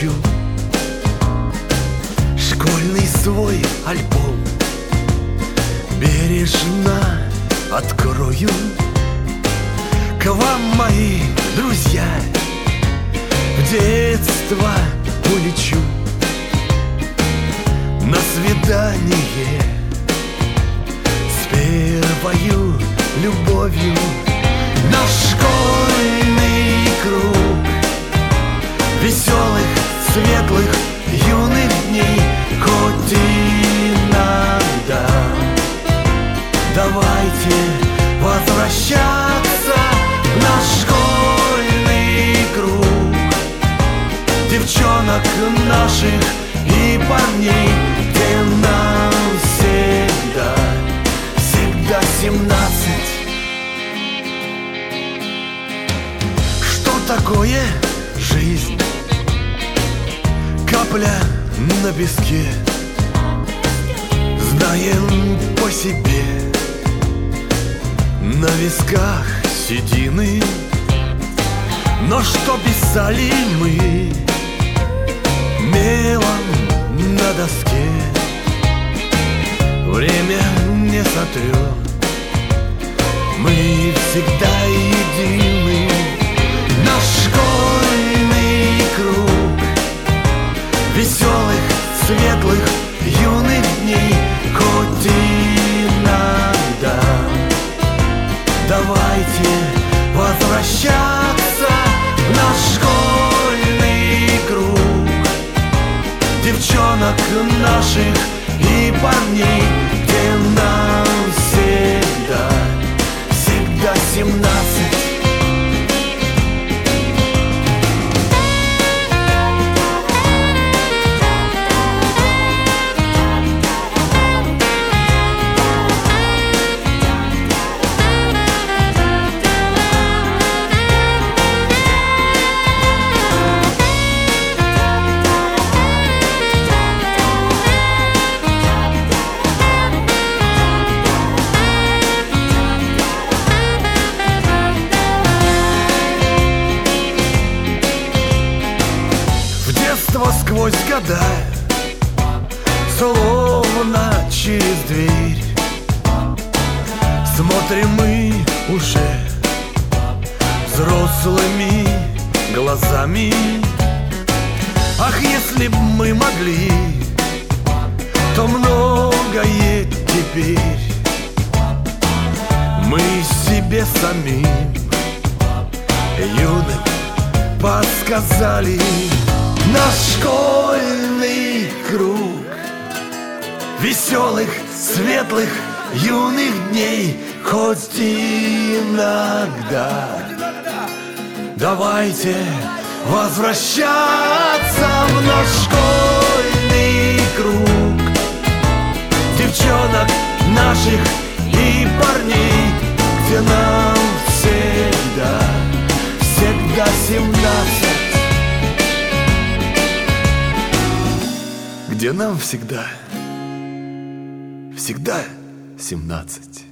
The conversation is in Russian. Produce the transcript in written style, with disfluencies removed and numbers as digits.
включу школьный свой альбом, бережно открою. К вам, мои друзья, в детство улечу на свидание с первою любовью. Наш школьный круг веселых, светлых, юных дней. Хоть иногда давайте возвращаться в наш школьный круг девчонок наших и парней, где нам всегда, всегда 17. Что такое жизнь? Капля на песке, знаем по себе. На висках седины, но что писали мы мелом на доске, время не сотрет, мы всегда едины. Наш школьный круг веселых, светлых, юных дней. Хоть иногда давайте возвращаться в наш школьный круг девчонок наших и парней, где нам всегда, всегда 17. Сквозь года, словно через дверь, смотрим мы уже взрослыми глазами. Ах, если б мы могли, то многое теперь мы себе самим юным подсказали. Наш школьный круг веселых, светлых, юных дней. Хоть иногда давайте возвращаться в наш школьный круг девчонок наших и парней, где нам всегда, всегда 17. Где нам всегда, всегда 17.